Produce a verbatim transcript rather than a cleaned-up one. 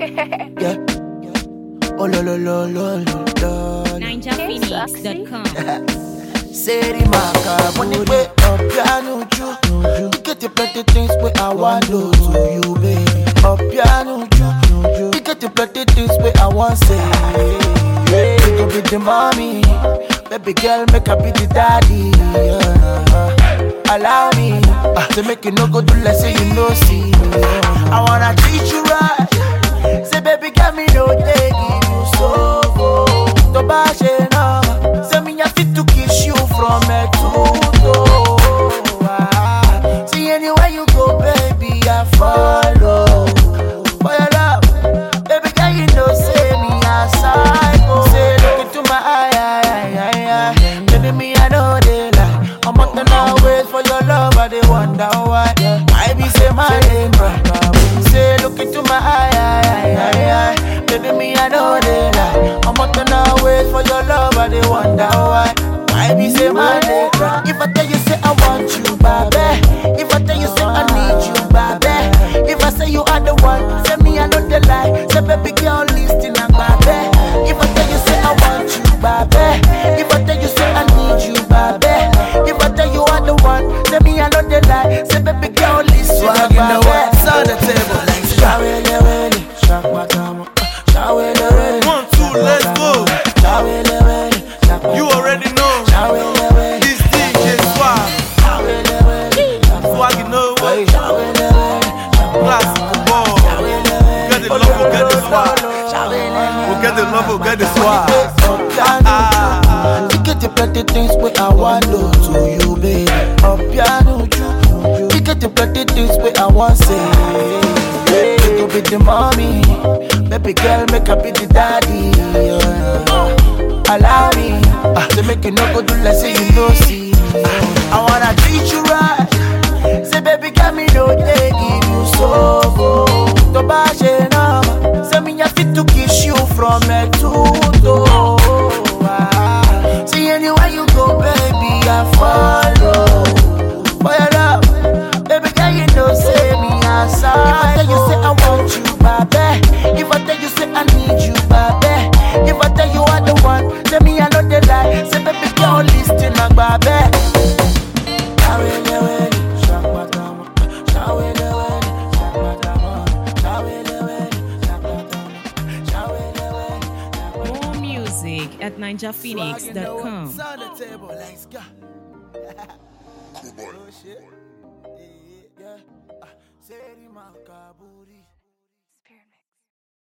Yeah. Oh lo lo lo lo lo lo. ninja phoenix dot com. Say the marker, money way up, piano ju. You get the plenty things where I want to do to you, baby. Up piano ju. You get the plenty things where I want say. You go be the mommy, baby girl make her be the daddy. Yeah. Allow me uh, to make you no go do less, say you no see me. Yeah. I wanna treat you right. Say baby girl me no take you so go. To bash enough. Say me I fit to kiss you from head to toe. Ah. See anywhere you go, baby, I follow. For your love, baby girl, you know say me a psycho. Say look into my eye, eye, eye, eye, eye. Baby me I know they lie. I'm up to now wait for your love, I they wonder why. I be say my name, say look into my eye, eye, eye, eye, eye. Baby me I know they lie. I'm up to now wait for your love, I they wonder why. I be say my name. If I tell you say I want you, baby. If I tell you say I need you, baby. If I say you are the one, say me I know the lie. Say baby girl listen and baby. If I tell you say I want you, baby. If I tell you say I need you, baby. If I tell you are the one, say me I know the lie. Say baby girl listen and baby. You know what's on the table like Shawele wele, shak matama. Shawele wele. One, two, let's go. Shawele wele, shak matama. You already know. Shawele wele. This D J Swag. Shawele wele, Swag, you know what? shawele wele, shak Classical ball. Get the love, we'll get the swag. We'll get the love, we'll get the swag. You get the plenty things where I want to do you, baby. Up piano, you. You get the plenty things where I want say. You go be the mommy, baby girl make her be the daddy. Yeah. Allow me uh, to make you no go do less, say you no see. Uh, I wanna treat you right. Say baby girl me no take you so go. To bash enough. Say me I fit to kiss you from head to toe. Ah. See anywhere you go, baby, I follow. For your love, baby girl, you know say me outside. If I tell you say I want you, baby. If I tell you say I need you, baby. If I tell you I'm the one, say me I know the lie. Say baby girl, listen and baby. Shawele wele, shak matama. Shawele wele, shak matama. Shawele wele, shak matama. Shawele wele, shak matama. More music at ninja phoenix dot com. What's on the table? Let's go. Oh shit. Yeah, yeah. Uh, say the makaburi.